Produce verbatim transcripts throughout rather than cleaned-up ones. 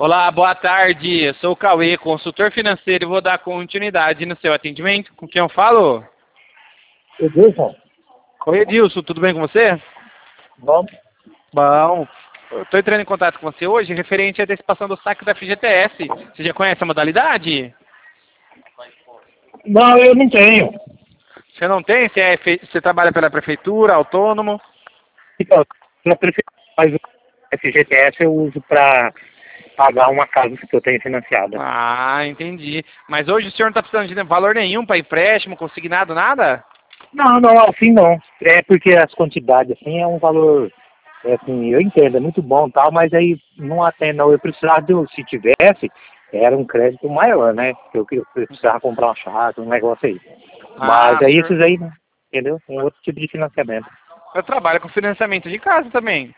Olá, boa tarde. Eu sou o Cauê, consultor financeiro, e vou dar continuidade no seu atendimento. Com quem eu falo? Edilson, Oi, Edilson, tudo bem com você? bom? Bom. Eu estou entrando em contato com você hoje referente à antecipação do saque da F G T S. Você já conhece a modalidade? Não, eu não tenho. Você não tem? Você, é fe- você trabalha pela prefeitura, autônomo? Então, na prefeitura, mas o F G T S eu uso para pagar uma casa que eu tenho financiada. Ah, entendi. Mas hoje o senhor não está precisando de valor nenhum para empréstimo, consignado, nada? Não, não, assim não. É porque as quantidades, assim, é um valor, é assim, eu entendo, é muito bom e tal, mas aí não atende, não. Eu precisava, de, um- se tivesse, era um crédito maior, né? Eu, eu precisava comprar uma chácara, um negócio aí. Ah, Mas o aí senhor... esses aí, né? Entendeu? Um outro tipo de financiamento. Eu trabalho com financiamento de casa também.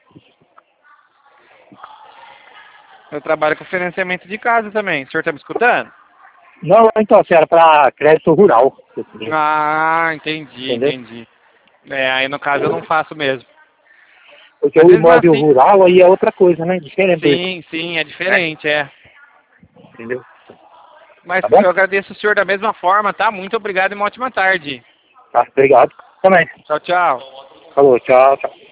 Eu trabalho com financiamento de casa também. O senhor está me escutando? Não, então, assim, era para crédito rural, que eu queria, Ah, entendi, entendeu? entendi. É, aí no caso eu não faço mesmo. Porque Mas o mesmo imóvel assim, rural aí é outra coisa, né? Diferente, sim, sim, é né? diferente, é. Entendeu? Mas Tá bom? eu agradeço o senhor da mesma forma, tá? Muito obrigado e uma ótima tarde. Tá, obrigado. Também. Tchau, tchau. Falou, tchau, tchau.